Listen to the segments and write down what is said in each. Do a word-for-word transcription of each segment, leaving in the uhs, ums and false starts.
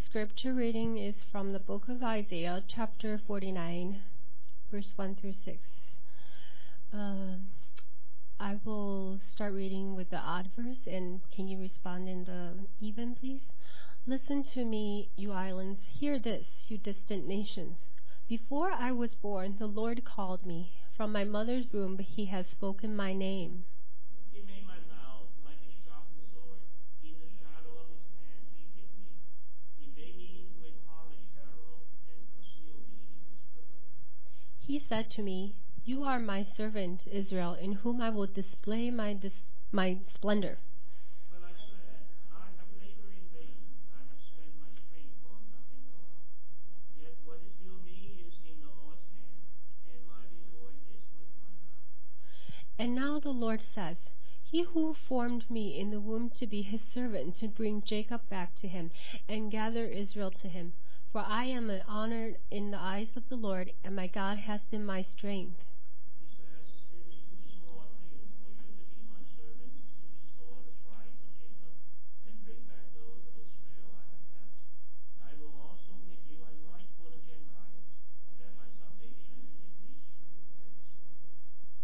scripture reading is from the book of Isaiah, chapter forty-nine, verse one through six. Uh, I will start reading with the odd verse, and can you respond in the even, please? Listen to me, you islands. Hear this, you distant nations. Before I was born, the Lord called me. From my mother's womb, he has spoken my name. He made my mouth like a sharpened sword. In the shadow of his hand he hid me. He made me into a polished arrow and concealed me in his quiver. He said to me, You are my servant, Israel, in whom I will display my dis- my splendor. But I said, I have labored in vain. I have spent my strength for nothing at all. Yet what is due me is in the Lord's hand, and my reward is with my mouth. And now the Lord says, He who formed me in the womb to be his servant, to bring Jacob back to him, and gather Israel to him. For I am honored in the eyes of the Lord, and my God has been my strength. He says, it is too small a thing for you to be my servant, to restore the tribes of Jacob, and bring back those of Israel I have kept. I will also make you a light for the Gentiles, that my salvation may reach to the ends of the earth.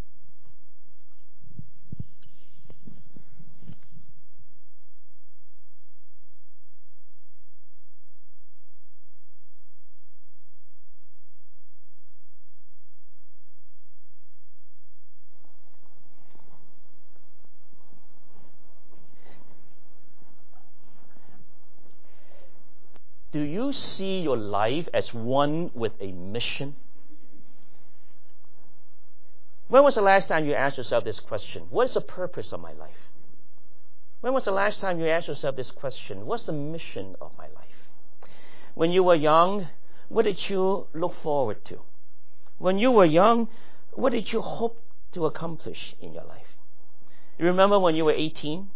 Do you see your life as one with a mission? When was the last time you asked yourself this question? What is the purpose of my life? When was the last time you asked yourself this question? What's the mission of my life? When you were young, what did you look forward to? When you were young, what did you hope to accomplish in your life? You remember when you were eighteen?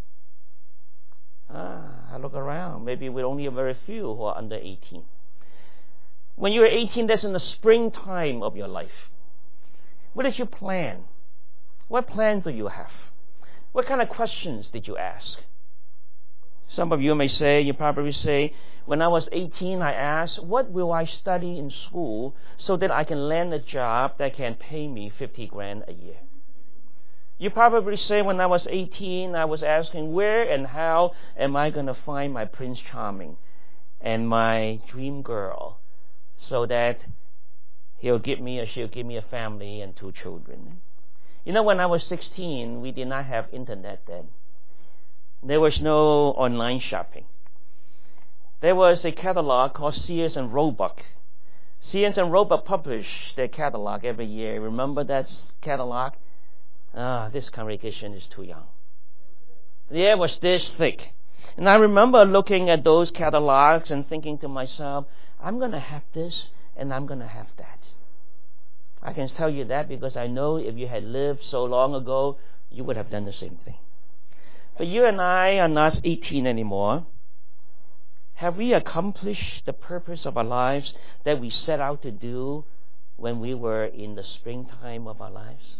Ah, I look around. Maybe with only a very few who are under eighteen. When you were eighteen, that's in the springtime of your life. What did you plan? What plans do you have? What kind of questions did you ask? Some of you may say, you probably say, when I was eighteen, I asked, what will I study in school so that I can land a job that can pay me fifty grand a year? You probably say, when I was eighteen, I was asking, where and how am I going to find my Prince Charming and my dream girl so that he'll give me or she'll give me a family and two children? You know, when I was sixteen, we did not have internet then. There was no online shopping. There was a catalog called Sears and Roebuck. Sears and Roebuck published their catalog every year. Remember that catalog? Ah, this congregation is too young. The air was this thick. And I remember looking at those catalogs and thinking to myself, I'm going to have this and I'm going to have that. I can tell you that because I know if you had lived so long ago, you would have done the same thing. But you and I are not eighteen anymore. Have we accomplished the purpose of our lives that we set out to do when we were in the springtime of our lives?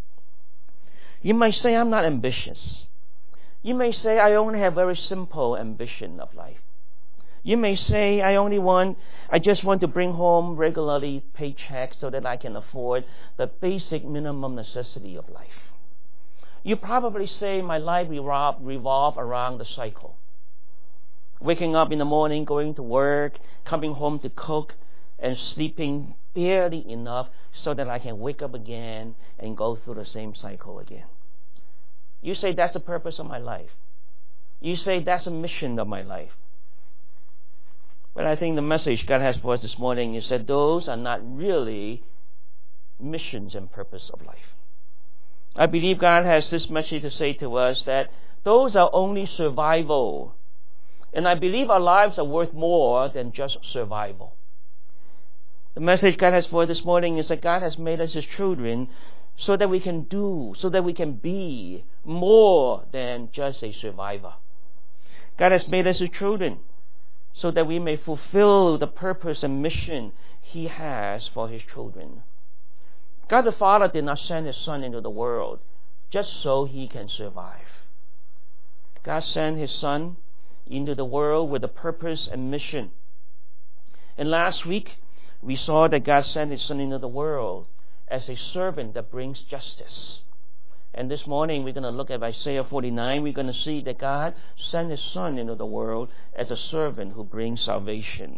You may say, I'm not ambitious. You may say, I only have very simple ambition of life. You may say, I only want, I just want to bring home regularly paychecks so that I can afford the basic minimum necessity of life. You probably say, my life revolve, revolve around the cycle. Waking up in the morning, going to work, coming home to cook, and sleeping barely enough so that I can wake up again and go through the same cycle again. You say, that's the purpose of my life. You say, that's the mission of my life. But I think the message God has for us this morning is that those are not really missions and purpose of life. I believe God has this message to say to us that those are only survival. And I believe our lives are worth more than just survival. The message God has for us this morning is that God has made us His children so that we can do, so that we can be more than just a survivor. God has made us His children so that we may fulfill the purpose and mission He has for His children. God the Father did not send His Son into the world just so He can survive. God sent His Son into the world with a purpose and mission. And last week, we saw that God sent His Son into the world as a servant that brings justice. And this morning, we're going to look at Isaiah forty-nine. We're going to see that God sent His Son into the world as a servant who brings salvation.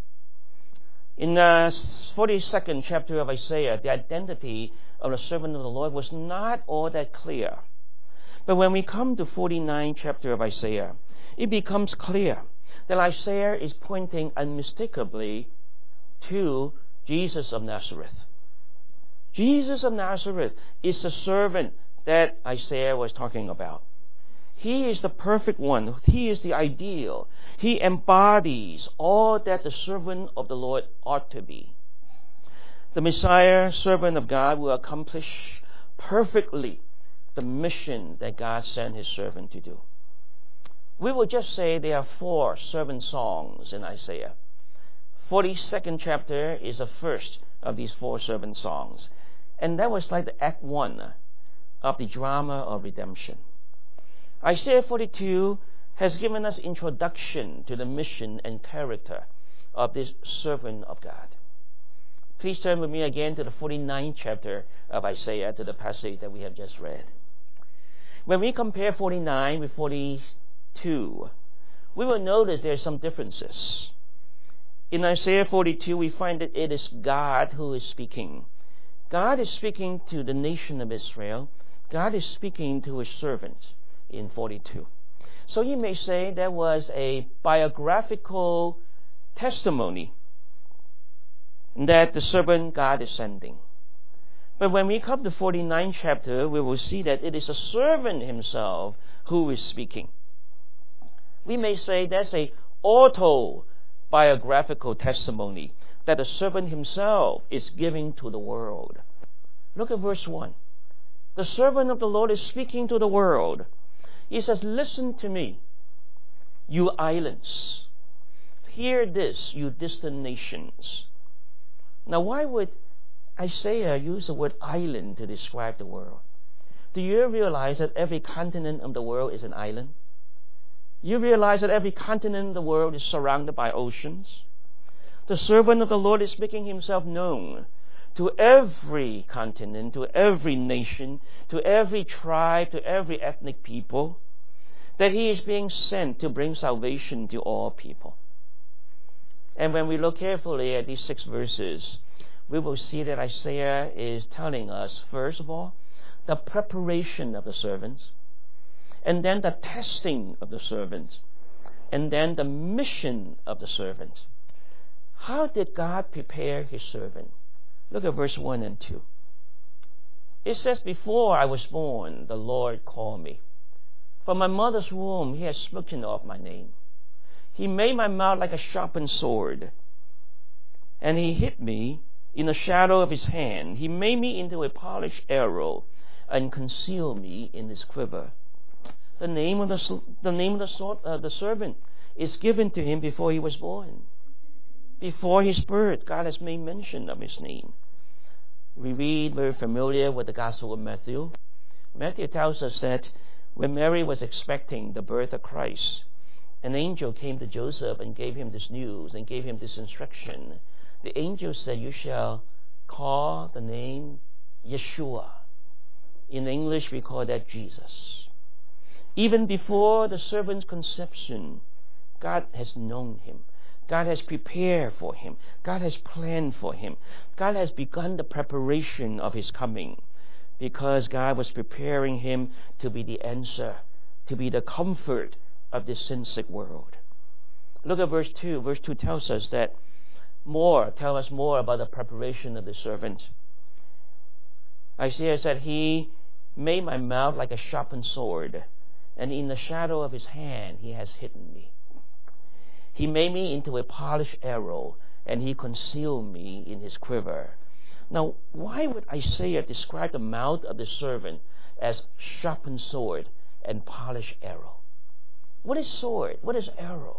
In the forty-second chapter of Isaiah, the identity of the servant of the Lord was not all that clear. But when we come to forty-ninth chapter of Isaiah, it becomes clear that Isaiah is pointing unmistakably to Jesus of Nazareth. Jesus of Nazareth is the servant that Isaiah was talking about. He is the perfect one. He is the ideal. He embodies all that the servant of the Lord ought to be. The Messiah, servant of God, will accomplish perfectly the mission that God sent His servant to do. We will just say there are four servant songs in Isaiah. forty-second chapter is the first of these four servant songs. And that was like the act one of the drama of redemption. Isaiah forty-two has given us introduction to the mission and character of this servant of God. Please turn with me again to the forty-ninth chapter of Isaiah, to the passage that we have just read. When we compare forty-nine with forty-two, we will notice there are some differences. In Isaiah forty-two, we find that it is God who is speaking. God is speaking to the nation of Israel. God is speaking to His servant in forty-two. So you may say there was a biographical testimony that the servant God is sending. But when we come to forty-ninth chapter, we will see that it is the servant himself who is speaking. We may say that's a autobiographical testimony that the servant himself is giving to the world. Look at verse one. The servant of the Lord is speaking to the world. He says, "Listen to me, you islands. Hear this, you distant nations." Now, why would Isaiah use the word island to describe the world? Do you realize that every continent of the world is an island? You realize that every continent of the world is surrounded by oceans? The servant of the Lord is making himself known to every continent, to every nation, to every tribe, to every ethnic people, that he is being sent to bring salvation to all people. And when we look carefully at these six verses, we will see that Isaiah is telling us, first of all, the preparation of the servants, and then the testing of the servants, and then the mission of the servant. How did God prepare His servant? Look at verse one and two. It says, "Before I was born, the Lord called me. From my mother's womb, He has spoken of my name. He made my mouth like a sharpened sword, and He hid me in the shadow of His hand. He made me into a polished arrow and concealed me in His quiver." The name of the, the name of the, sword, uh, the servant is given to him before he was born. Before his birth, God has made mention of his name. We read, very familiar with the Gospel of Matthew. Matthew tells us that when Mary was expecting the birth of Christ, an angel came to Joseph and gave him this news and gave him this instruction. The angel said, "You shall call the name Yeshua." In English, we call that Jesus. Even before the servant's conception, God has known him. God has prepared for him. God has planned for him. God has begun the preparation of his coming, because God was preparing him to be the answer, to be the comfort of this sin-sick world. Look at verse two. Verse two tells us that more, tell us more about the preparation of the servant. Isaiah said, "He made my mouth like a sharpened sword, and in the shadow of His hand He has hidden me. He made me into a polished arrow, and He concealed me in His quiver." Now, why would Isaiah describe the mouth of the servant as sharpened sword and polished arrow? What is sword? What is arrow?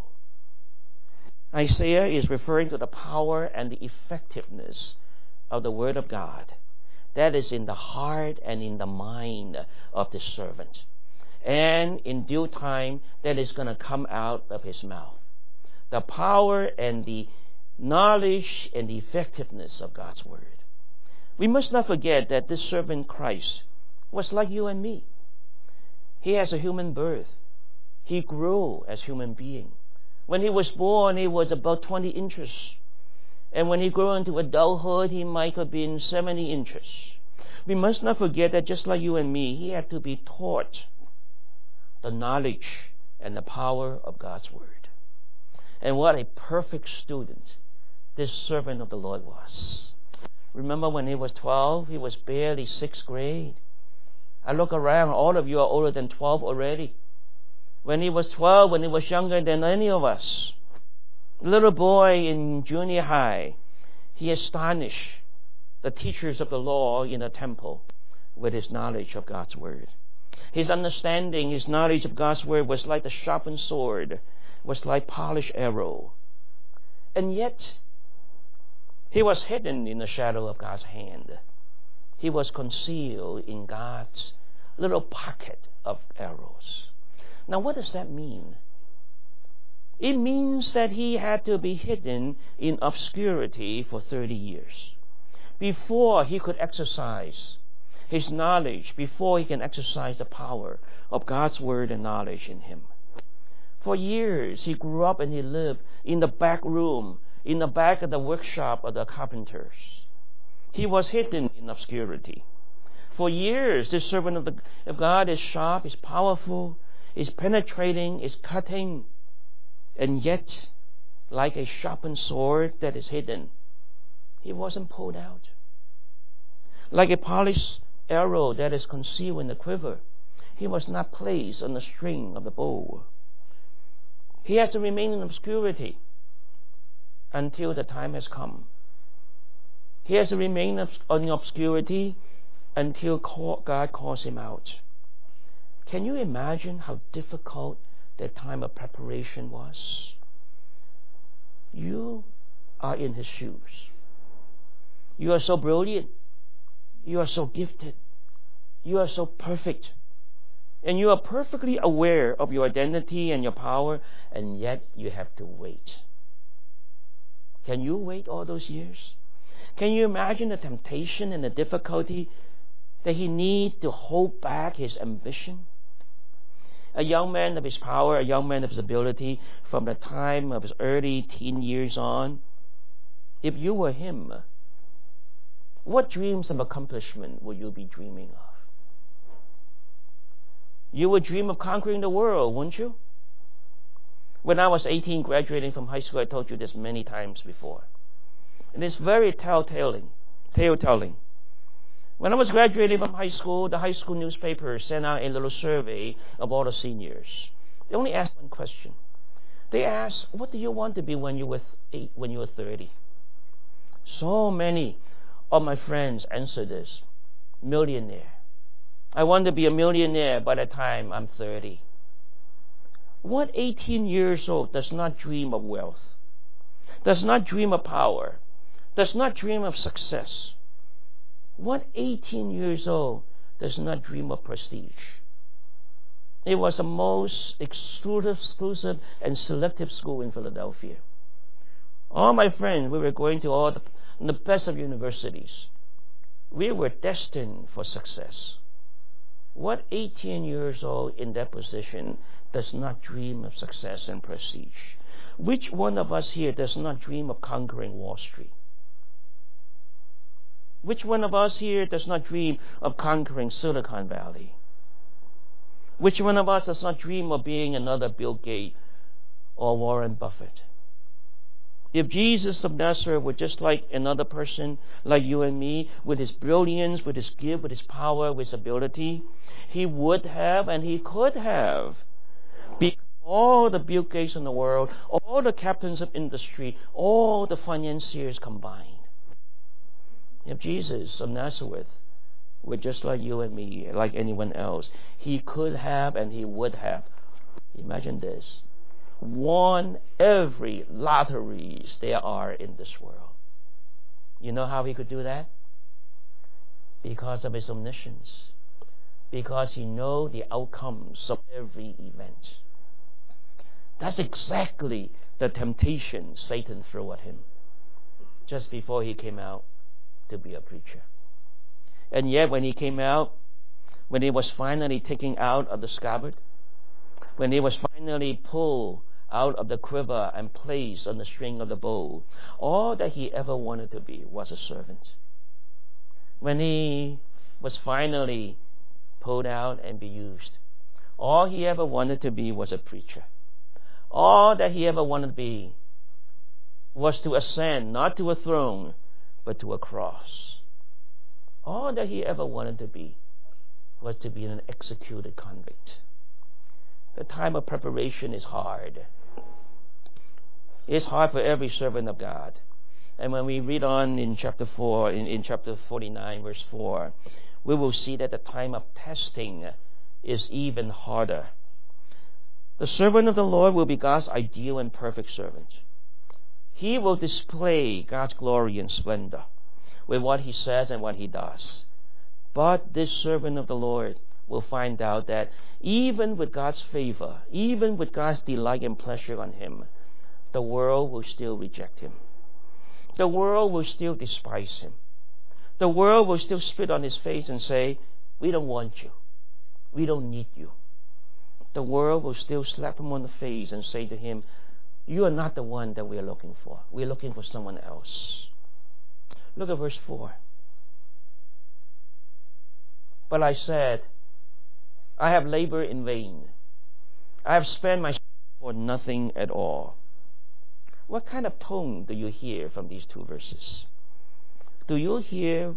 Isaiah is referring to the power and the effectiveness of the Word of God that is in the heart and in the mind of the servant. and in due time that is going to come out of his mouth. The power and the knowledge and the effectiveness of God's word. We must not forget that this servant Christ was like you and me. He has a human birth. He grew as a human being. When he was born, he was about twenty inches. And when he grew into adulthood, he might have been seventy inches. We must not forget that just like you and me, he had to be taught the knowledge and the power of God's word. And what a perfect student this servant of the Lord was. Remember when he was twelve, he was barely sixth grade. I look around, all of you are older than twelve already. When he was twelve, when he was younger than any of us, little boy in junior high, he astonished the teachers of the law in the temple with his knowledge of God's word. His understanding, his knowledge of God's word was like the sharpened sword, was like polished arrow. And yet, he was hidden in the shadow of God's hand. He was concealed in God's little pocket of arrows. Now, what does that mean? It means that he had to be hidden in obscurity for thirty years before he could exercise his knowledge, before he can exercise the power of God's word and knowledge in him. For years, he grew up and he lived in the back room, in the back of the workshop of the carpenters. He was hidden in obscurity. For years, this servant of, the, of God is sharp, is powerful, is penetrating, is cutting, and yet, like a sharpened sword that is hidden, he wasn't pulled out. Like a polished arrow that is concealed in the quiver, he was not placed on the string of the bow. He has to remain in obscurity until the time has come. He has to remain in obscurity until God calls him out. Can you imagine how difficult that time of preparation was? You are in his shoes. You are so brilliant. You are so gifted. You are so perfect. And you are perfectly aware of your identity and your power, and yet you have to wait. Can you wait all those years? Can you imagine the temptation and the difficulty that he needs to hold back his ambition? A young man of his power, a young man of his ability, from the time of his early teen years on, if you were him, what dreams of accomplishment would you be dreaming of? You would dream of conquering the world, wouldn't you? When I was eighteen, graduating from high school, I told you this many times before. And it's very telltale, tale-telling. When I was graduating from high school, the high school newspaper sent out a little survey of all the seniors. They only asked one question. They asked, what do you want to be when you were eight, when you were thirty? So many of my friends answered this. Millionaire. I want to be a millionaire by the time I'm thirty. What eighteen years old does not dream of wealth, does not dream of power, does not dream of success? What eighteen years old does not dream of prestige? It was the most exclusive, exclusive and selective school in Philadelphia. All my friends, we were going to all the, the best of universities. We were destined for success. What eighteen years old in that position does not dream of success and prestige? Which one of us here does not dream of conquering Wall Street? Which one of us here does not dream of conquering Silicon Valley? Which one of us does not dream of being another Bill Gates or Warren Buffett? If Jesus of Nazareth were just like another person, like you and me, with his brilliance, with his gift, with his power, with his ability, he would have and he could have become all the Bill Gates in the world, all the captains of industry, all the financiers combined. If Jesus of Nazareth were just like you and me, like anyone else, he could have and he would have, imagine this, won every lotteries there are in this world. You know how he could do that? Because of his omniscience, because he knows the outcomes of every event. That's exactly the temptation Satan threw at him just before he came out to be a preacher. And yet when he came out, when he was finally taken out of the scabbard, when he was finally pulled out of the quiver and placed on the string of the bow, all that he ever wanted to be was a servant. When he was finally pulled out and be used, all he ever wanted to be was a preacher. All that he ever wanted to be was to ascend, not to a throne, but to a cross. All that he ever wanted to be was to be an executed convict. The time of preparation is hard. It's hard for every servant of God. And when we read on in chapter four, in, in chapter forty-nine, verse four, we will see that the time of testing is even harder. The servant of the Lord will be God's ideal and perfect servant. He will display God's glory and splendor with what he says and what he does. But this servant of the Lord will find out that even with God's favor, even with God's delight and pleasure on him, the world will still reject him. The world will still despise him. The world will still spit on his face and say, "We don't want you. We don't need you." The world will still slap him on the face and say to him, "You are not the one that we are looking for. We are looking for someone else." Look at verse four. But I said, I have labored in vain. I have spent my strength for nothing at all. What kind of tone do you hear from these two verses? Do you hear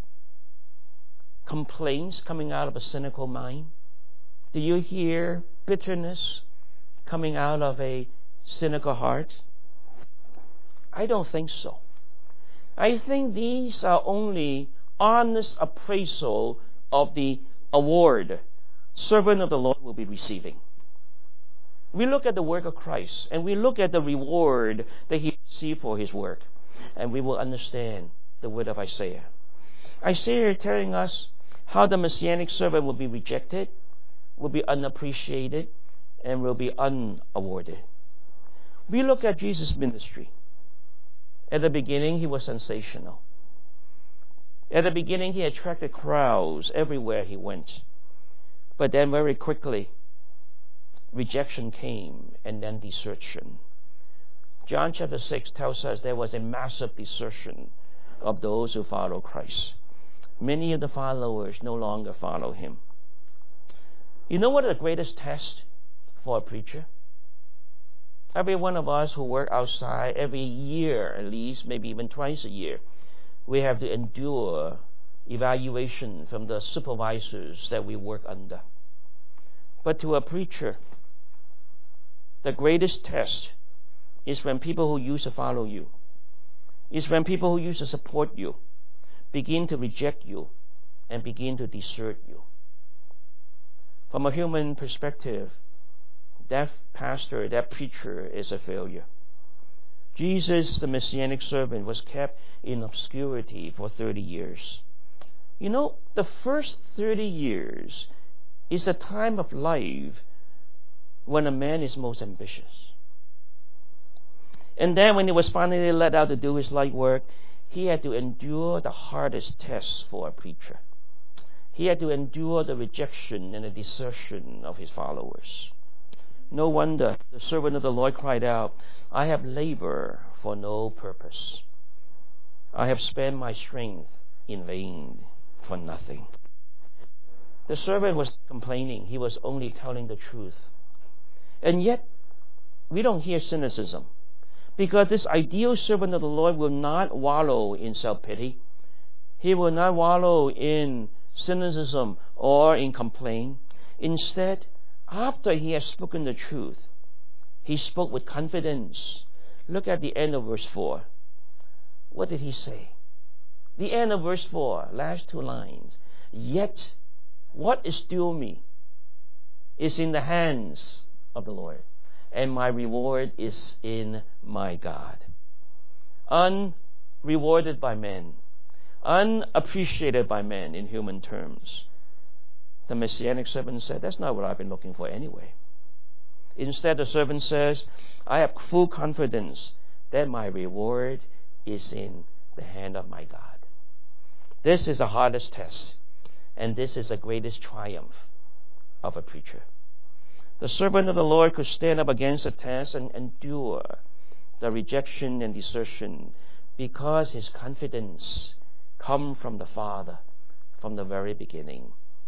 complaints coming out of a cynical mind? Do you hear bitterness coming out of a cynical heart? I don't think so. I think these are only honest appraisal of the award servant of the Lord will be receiving. We look at the work of Christ and we look at the reward that he received for his work, and we will understand the word of Isaiah. Isaiah telling us how the Messianic servant will be rejected, will be unappreciated, and will be unawarded. We look at Jesus' ministry. At the beginning, he was sensational. At the beginning, he attracted crowds everywhere he went. But then very quickly, rejection came and then desertion. John chapter six tells us there was a massive desertion of those who follow Christ. Many of the followers no longer follow him. You know what is the greatest test for a preacher? Every one of us who work outside, every year at least, maybe even twice a year, we have to endure evaluation from the supervisors that we work under. But to a preacher, the greatest test is when people who used to follow you, is when people who used to support you begin to reject you and begin to desert you. From a human perspective, that pastor, that preacher is a failure. Jesus, the Messianic servant, was kept in obscurity for thirty years. You know, the first thirty years is the time of life when a man is most ambitious. And then when he was finally let out to do his light work, he had to endure the hardest test for a preacher. He had to endure the rejection and the desertion of his followers. No wonder the servant of the Lord cried out, "I have labored for no purpose. I have spent my strength in vain for nothing." The servant was complaining. He was only telling the truth. And yet, we don't hear cynicism, because this ideal servant of the Lord will not wallow in self-pity. He will not wallow in cynicism or in complaint. Instead, after he has spoken the truth, he spoke with confidence. Look at the end of verse four. What did he say? The end of verse four, last two lines. Yet, what is due me is in the hands of the Lord, and my reward is in my God. Unrewarded by men, unappreciated by men in human terms. The Messianic servant said, that's not what I've been looking for anyway. Instead, the servant says, I have full confidence that my reward is in the hand of my God. This is the hardest test, and this is the greatest triumph of a preacher. The servant of the Lord could stand up against the test and endure the rejection and desertion because his confidence comes from the Father from the very beginning.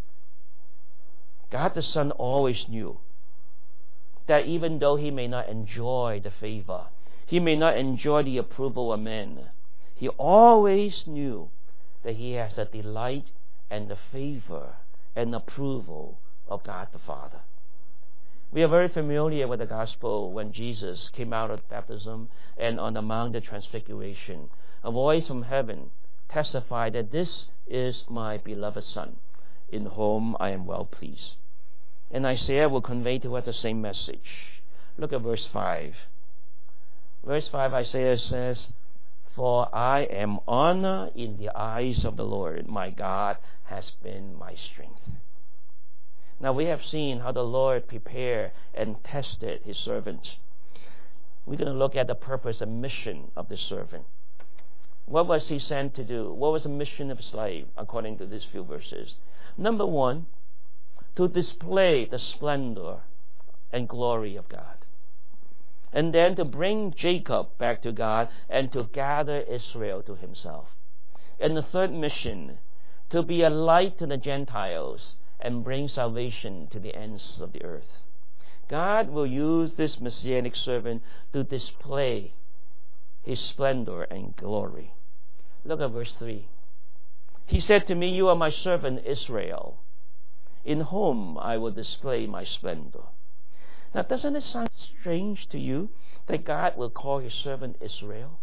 God the Son always knew that even though he may not enjoy the favor, he may not enjoy the approval of men, he always knew that he has the delight and the favor and approval of God the Father. We are very familiar with the gospel when Jesus came out of baptism and on the Mount of Transfiguration. A voice from heaven testified that this is my beloved Son, in whom I am well pleased. And Isaiah will convey to us the same message. Look at verse five. Verse five, Isaiah says, For I am honored in the eyes of the Lord. My God has been my strength. Now we have seen how the Lord prepared and tested his servant. We're going to look at the purpose and mission of the servant. What was he sent to do? What was the mission of a slave, according to these few verses? Number one, to display the splendor and glory of God. And then to bring Jacob back to God and to gather Israel to himself. And the third mission, to be a light to the Gentiles and bring salvation to the ends of the earth. God will use this Messianic servant to display his splendor and glory. Look at verse three. He said to me, You are my servant Israel, in whom I will display my splendor. Now, doesn't it sound strange to you that God will call his servant Israel?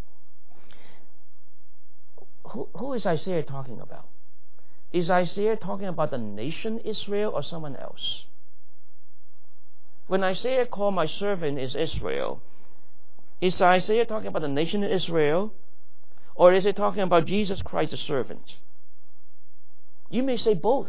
Who, who is Isaiah talking about? Is Isaiah talking about the nation Israel or someone else? When Isaiah called my servant is Israel, is Isaiah talking about the nation Israel, or is he talking about Jesus Christ the servant? You may say both.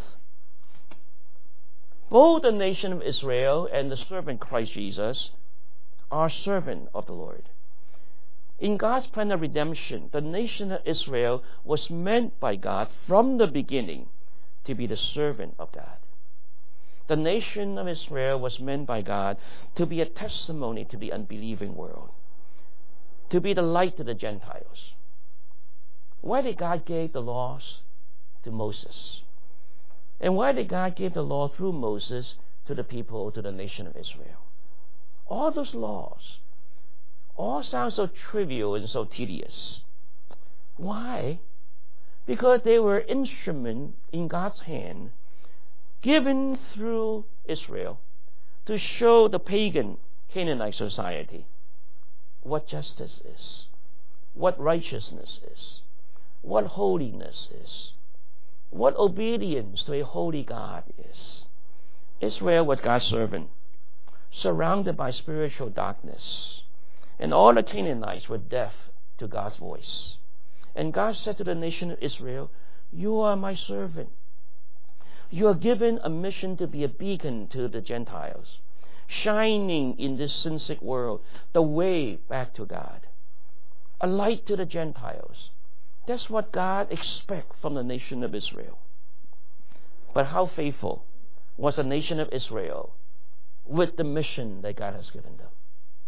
Both the nation of Israel and the servant Christ Jesus are servant of the Lord. In God's plan of redemption, the nation of Israel was meant by God from the beginning to be the servant of God. The nation of Israel was meant by God to be a testimony to the unbelieving world, to be the light to the Gentiles. Why did God give the laws to Moses? And why did God give the law through Moses to the people, to the nation of Israel? All those laws all sound so trivial and so tedious. Why? Because they were instrument in God's hand, given through Israel to show the pagan Canaanite society what justice is, what righteousness is, what holiness is, what obedience to a holy God is. Israel was God's servant, surrounded by spiritual darkness. And all the Canaanites were deaf to God's voice. And God said to the nation of Israel, You are my servant. You are given a mission to be a beacon to the Gentiles, shining in this sin-sick world the way back to God, a light to the Gentiles. That's what God expects from the nation of Israel. But how faithful was the nation of Israel with the mission that God has given them?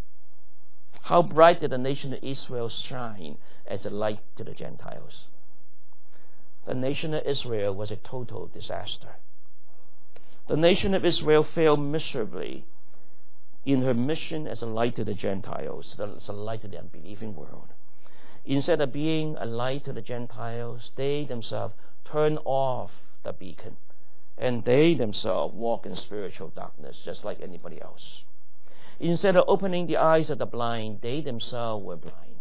How bright did the nation of Israel shine as a light to the Gentiles? The nation of Israel was a total disaster. The nation of Israel failed miserably in her mission as a light to the Gentiles, as a light to the unbelieving world. Instead of being a light to the Gentiles, they themselves turned off the beacon, and they themselves walk in spiritual darkness just like anybody else. Instead of opening the eyes of the blind, they themselves were blind.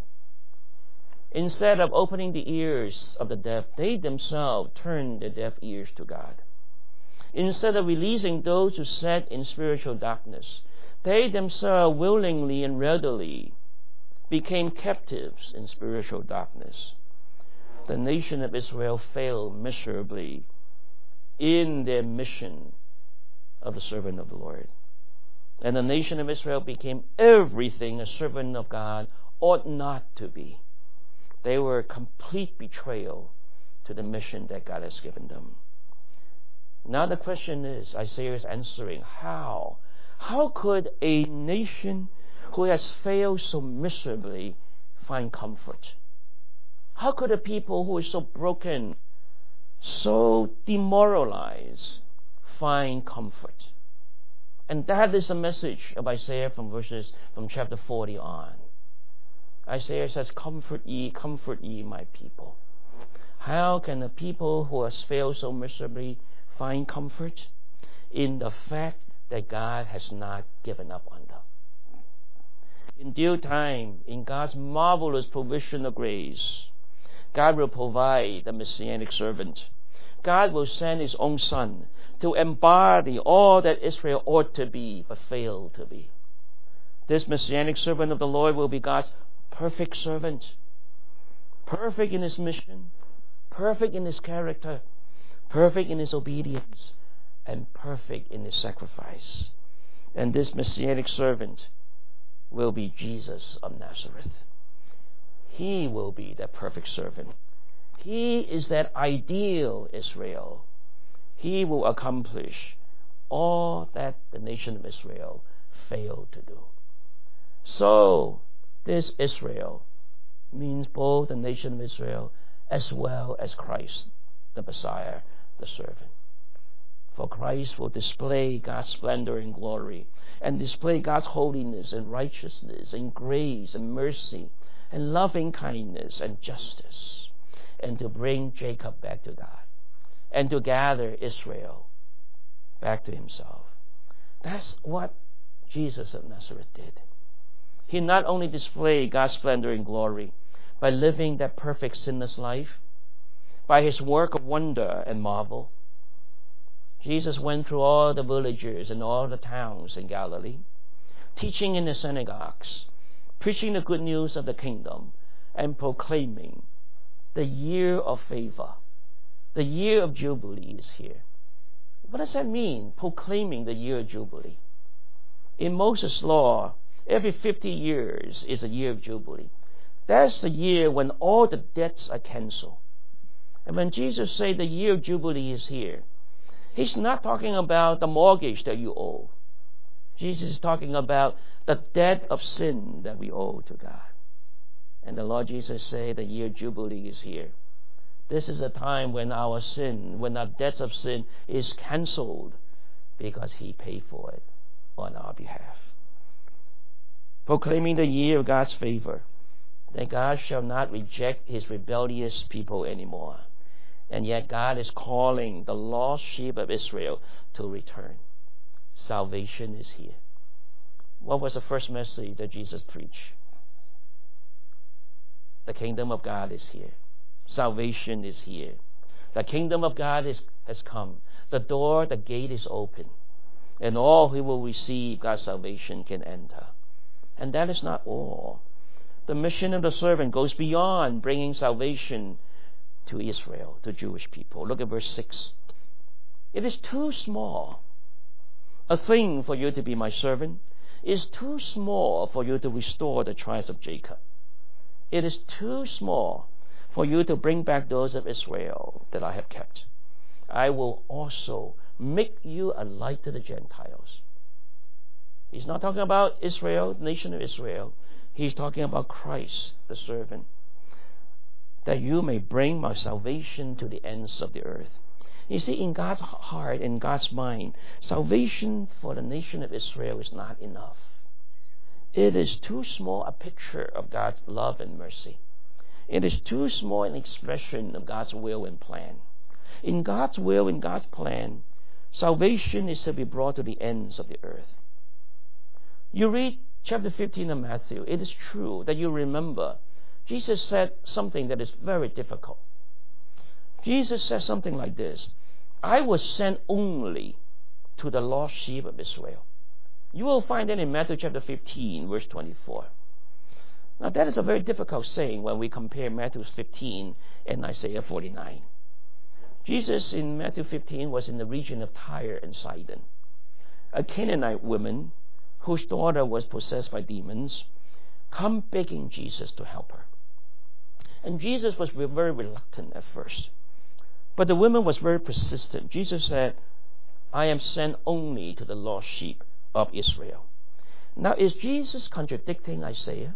Instead of opening the ears of the deaf, they themselves turned their deaf ears to God. Instead of releasing those who sat in spiritual darkness, they themselves willingly and readily became captives in spiritual darkness. The nation of Israel failed miserably in their mission of the servant of the Lord. And the nation of Israel became everything a servant of God ought not to be. They were a complete betrayal to the mission that God has given them. Now the question is, Isaiah is answering, how? How could a nation who has failed so miserably find comfort? How could a people who is so broken, so demoralized, find comfort? And that is the message of Isaiah from verses from chapter forty on. Isaiah says, comfort ye, comfort ye, my people. How can a people who has failed so miserably find comfort? In the fact that God has not given up on them. In due time, in God's marvelous provision of grace, God will provide the Messianic servant. God will send His own Son to embody all that Israel ought to be but failed to be. This Messianic servant of the Lord will be God's perfect servant, perfect in his mission, perfect in his character, perfect in his obedience, and perfect in his sacrifice. And this Messianic servant will be Jesus of Nazareth. He will be that perfect servant. He is that ideal Israel. He will accomplish all that the nation of Israel failed to do. So, this Israel means both the nation of Israel as well as Christ, the Messiah, the servant. For Christ will display God's splendor and glory, and display God's holiness and righteousness and grace and mercy and loving kindness and justice, and to bring Jacob back to God, and to gather Israel back to Himself. That's what Jesus of Nazareth did. He not only displayed God's splendor and glory by living that perfect sinless life, by His work of wonder and marvel. Jesus went through all the villages and all the towns in Galilee, teaching in the synagogues, preaching the good news of the kingdom, and proclaiming the year of favor, the year of Jubilee is here. What does that mean, proclaiming the year of Jubilee? In Moses' law, every fifty years is a year of Jubilee. That's the year when all the debts are canceled. And when Jesus said the year of Jubilee is here, He's not talking about the mortgage that you owe. Jesus is talking about the debt of sin that we owe to God. And the Lord Jesus said the year of Jubilee is here. This is a time when our sin, when our debts of sin is canceled because He paid for it on our behalf. Proclaiming the year of God's favor, that God shall not reject His rebellious people anymore. And yet God is calling the lost sheep of Israel to return. Salvation is here. What was the first message that Jesus preached? The kingdom of God is here. Salvation is here. The kingdom of God is, has come. The door, the gate is open. And all who will receive God's salvation can enter. And that is not all. The mission of the servant goes beyond bringing salvation to Israel, to Jewish people. Look at verse six. It is too small a thing for you to be my servant. It is too small for you to restore the tribes of Jacob. It is too small for you to bring back those of Israel that I have kept. I will also make you a light to the Gentiles. He's not talking about Israel, the nation of Israel. He's talking about Christ, the servant. That you may bring my salvation to the ends of the earth. You see, in God's heart, in God's mind, salvation for the nation of Israel is not enough. It is too small a picture of God's love and mercy. It is too small an expression of God's will and plan. In God's will and God's plan, salvation is to be brought to the ends of the earth. You read chapter fifteen of Matthew, it is true that you remember Jesus said something that is very difficult. Jesus said something like this: I was sent only to the lost sheep of Israel. You will find that in Matthew chapter fifteen, verse twenty-four. Now that is a very difficult saying when we compare Matthew fifteen and Isaiah forty-nine. Jesus in Matthew fifteen was in the region of Tyre and Sidon. A Canaanite woman whose daughter was possessed by demons come begging Jesus to help her. And Jesus was very reluctant at first. But the woman was very persistent. Jesus said, I am sent only to the lost sheep of Israel. Now, is Jesus contradicting Isaiah?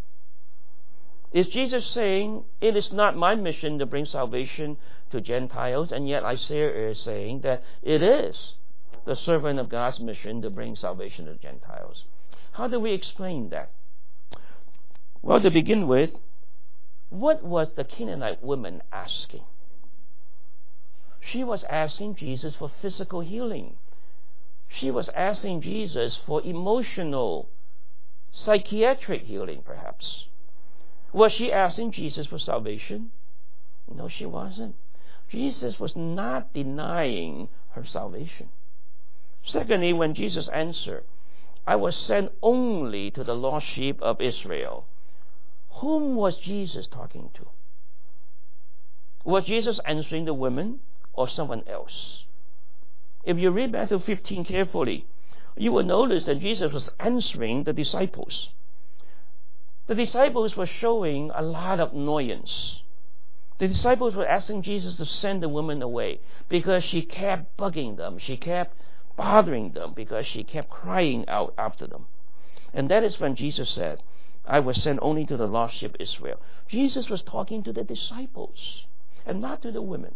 Is Jesus saying, it is not my mission to bring salvation to Gentiles, and yet Isaiah is saying that it is the servant of God's mission to bring salvation to Gentiles? How do we explain that? Well, to begin with, what was the Canaanite woman asking? She was asking Jesus for physical healing. She was asking Jesus for emotional, psychiatric healing, perhaps. Was she asking Jesus for salvation? No, she wasn't. Jesus was not denying her salvation. Secondly, when Jesus answered, I was sent only to the lost sheep of Israel, whom was Jesus talking to? Was Jesus answering the woman or someone else? If you read Matthew fifteen carefully, you will notice that Jesus was answering the disciples. The disciples were showing a lot of annoyance. The disciples were asking Jesus to send the woman away because she kept bugging them. She kept bothering them because she kept crying out after them. And that is when Jesus said, I was sent only to the lost sheep of Israel. Jesus was talking to the disciples and not to the women.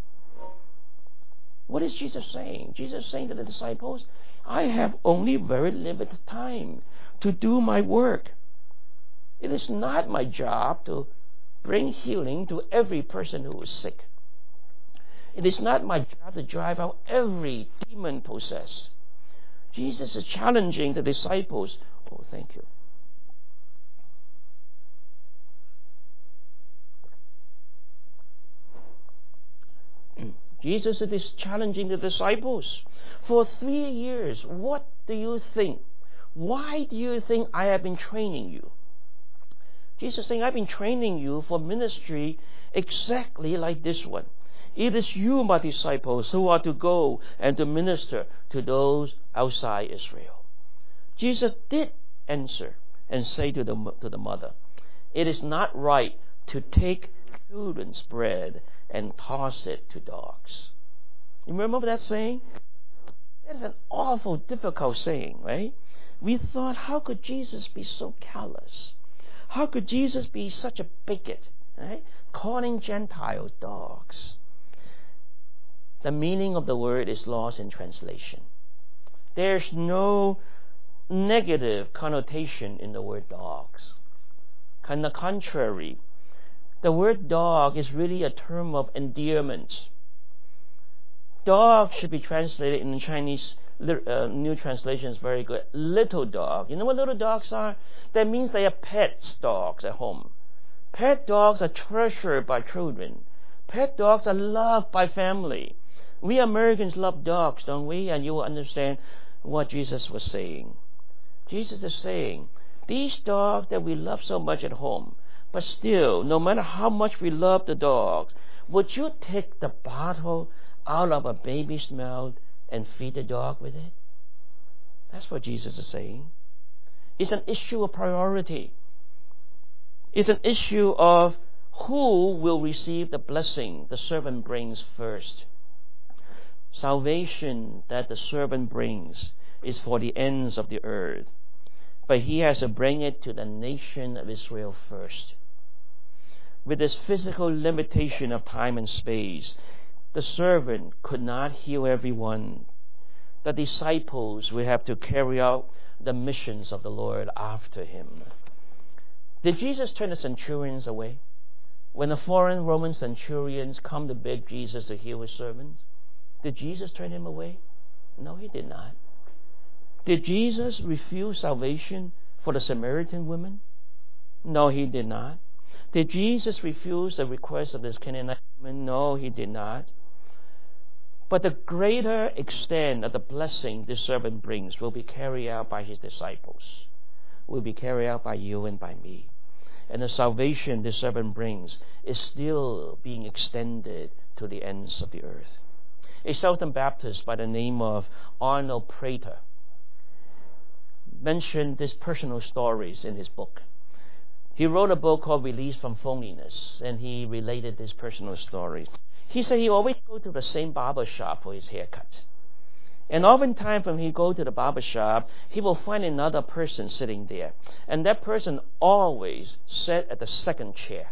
What is Jesus saying? Jesus is saying to the disciples, I have only very limited time to do my work. It is not my job to bring healing to every person who is sick. It is not my job to drive out every demon possessed. Jesus is challenging the disciples. Oh, thank you. Jesus is challenging the disciples. For three years, what do you think? Why do you think I have been training you? Jesus is saying, I've been training you for ministry exactly like this one. It is you, my disciples, who are to go and to minister to those outside Israel. Jesus did answer and say to the, to the mother, it is not right to take children's bread and toss it to dogs. You remember that saying? That is an awful, difficult saying, right? We thought, how could Jesus be so callous? How could Jesus be such a bigot, right? Calling Gentiles dogs. The meaning of the word is lost in translation. There's no negative connotation in the word dogs. On the contrary, the word dog is really a term of endearment. Dog should be translated in the Chinese uh, New Translation is very good. Little dog. You know what little dogs are? That means they are pet dogs at home. Pet dogs are treasured by children. Pet dogs are loved by family. We Americans love dogs, don't we? And you will understand what Jesus was saying. Jesus is saying, these dogs that we love so much at home, but still, no matter how much we love the dogs, would you take the bottle out of a baby's mouth and feed the dog with it? That's what Jesus is saying. It's an issue of priority. It's an issue of who will receive the blessing the servant brings first. Salvation that the servant brings is for the ends of the earth, but he has to bring it to the nation of Israel first. With this physical limitation of time and space, the servant could not heal everyone. The disciples will have to carry out the missions of the Lord after him. Did Jesus turn the centurions away? When the foreign Roman centurions come to beg Jesus to heal his servants, did Jesus turn him away? No, he did not. Did Jesus refuse salvation for the Samaritan woman? No, he did not. Did Jesus refuse the request of this Canaanite woman? No, he did not. But the greater extent of the blessing this servant brings will be carried out by his disciples, will be carried out by you and by me. And the salvation this servant brings is still being extended to the ends of the earth. A Southern Baptist by the name of Arnold Prater mentioned these personal stories in his book. He wrote a book called Release from Phoniness, and he related this personal story. He said he always go to the same barber shop for his haircut. And oftentimes when he go to the barber shop, he will find another person sitting there. And that person always sat at the second chair.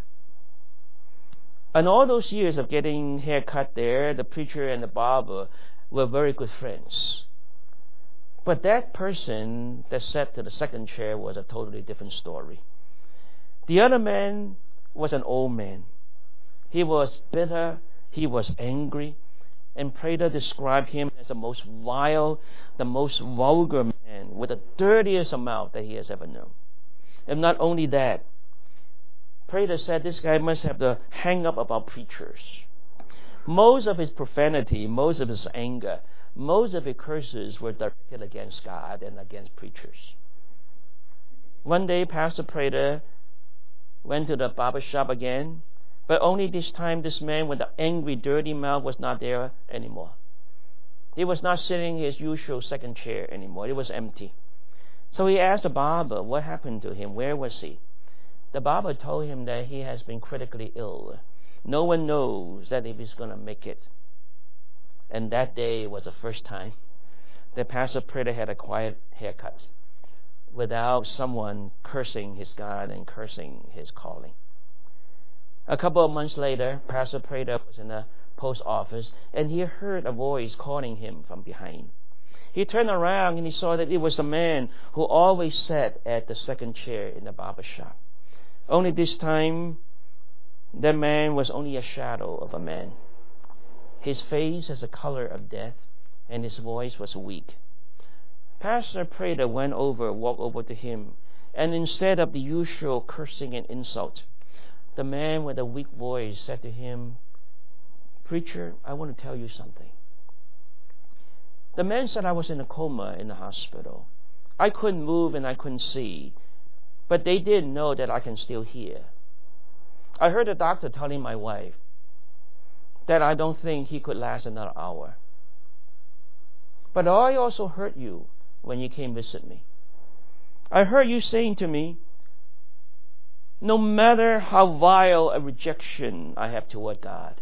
And all those years of getting haircut there, the preacher and the barber were very good friends. But that person that sat to the second chair was a totally different story. The other man was an old man. He was bitter, he was angry, and Prater described him as the most vile, the most vulgar man with the dirtiest mouth that he has ever known. And not only that, Prater said this guy must have the hang up about preachers. Most of his profanity, most of his anger, most of his curses were directed against God and against preachers. One day, Pastor Prater went to the barber shop again, but only this time this man with the angry, dirty mouth was not there anymore. He was not sitting in his usual second chair anymore. It was empty. So he asked the barber what happened to him. Where was he? The barber told him that he has been critically ill. No one knows that if he's going to make it. And that day was the first time that Pastor Prater had a quiet haircut without someone cursing his God and cursing his calling. A couple of months later, Pastor Prater was in the post office, and he heard a voice calling him from behind. He turned around and he saw that it was a man who always sat at the second chair in the barber shop. Only this time, that man was only a shadow of a man. His face has the color of death, and his voice was weak. Pastor Prater went over, walked over to him, and instead of the usual cursing and insult, the man with a weak voice said to him, "Preacher, I want to tell you something." The man said, "I was in a coma in the hospital. I couldn't move and I couldn't see, but they didn't know that I can still hear. I heard the doctor telling my wife that I don't think he could last another hour. But I also heard you when you came visit me. I heard you saying to me, no matter how vile a rejection I have toward God,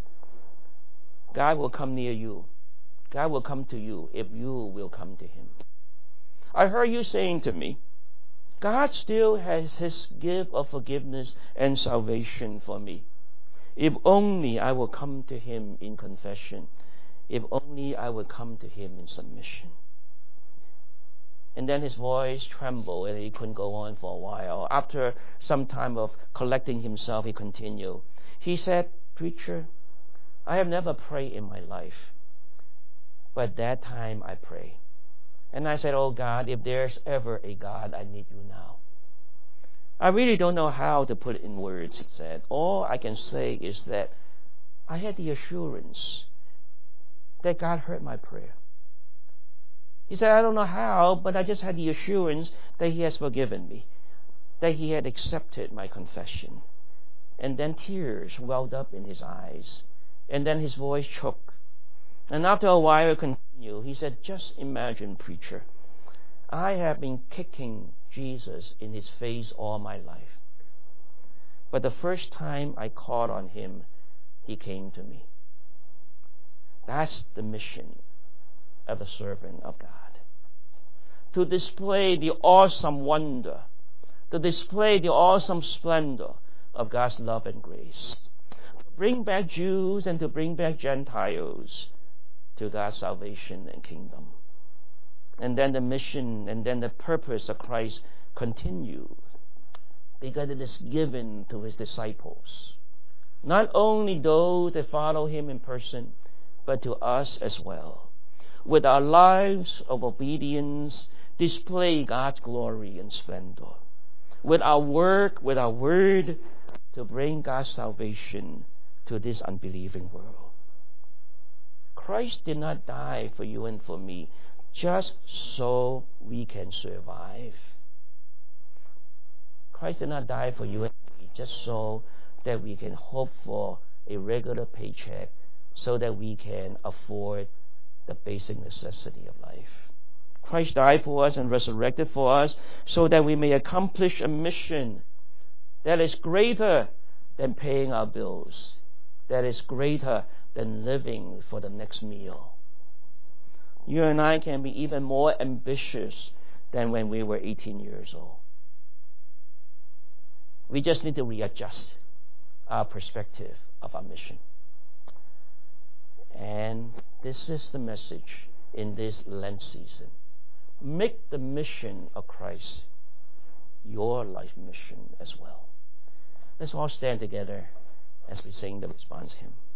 God will come near you. God will come to you if you will come to Him. I heard you saying to me, God still has His gift of forgiveness and salvation for me. If only I will come to Him in confession. If only I will come to Him in submission." And then his voice trembled and he couldn't go on for a while. After some time of collecting himself, he continued. He said, "Preacher, I have never prayed in my life, but that time I pray. And I said, oh God, if there's ever a God, I need you now. I really don't know how to put it in words," he said. "All I can say is that I had the assurance that God heard my prayer. He said, I don't know how, but I just had the assurance that He has forgiven me, that He had accepted my confession." And then tears welled up in his eyes, and then his voice choked. And after a while, he continued. He said, "Just imagine, preacher, I have been kicking Jesus in His face all my life. But the first time I called on Him, He came to me." That's the mission of the servant of God. To display the awesome wonder, to display the awesome splendor of God's love and grace. To bring back Jews and to bring back Gentiles to God's salvation and kingdom. And then the mission and then the purpose of Christ continued because it is given to His disciples. Not only those that follow Him in person, but to us as well. With our lives of obedience, display God's glory and splendor. With our work, with our word, to bring God's salvation to this unbelieving world. Christ did not die for you and for me just so we can survive. Christ did not die for you and me just so that we can hope for a regular paycheck so that we can afford the basic necessity of life. Christ died for us and resurrected for us so that we may accomplish a mission that is greater than paying our bills, that is greater than living for the next meal. You and I can be even more ambitious than when we were eighteen years old. We just need to readjust our perspective of our mission. And this is the message in this Lent season. Make the mission of Christ your life mission as well. Let's all stand together as we sing the response hymn.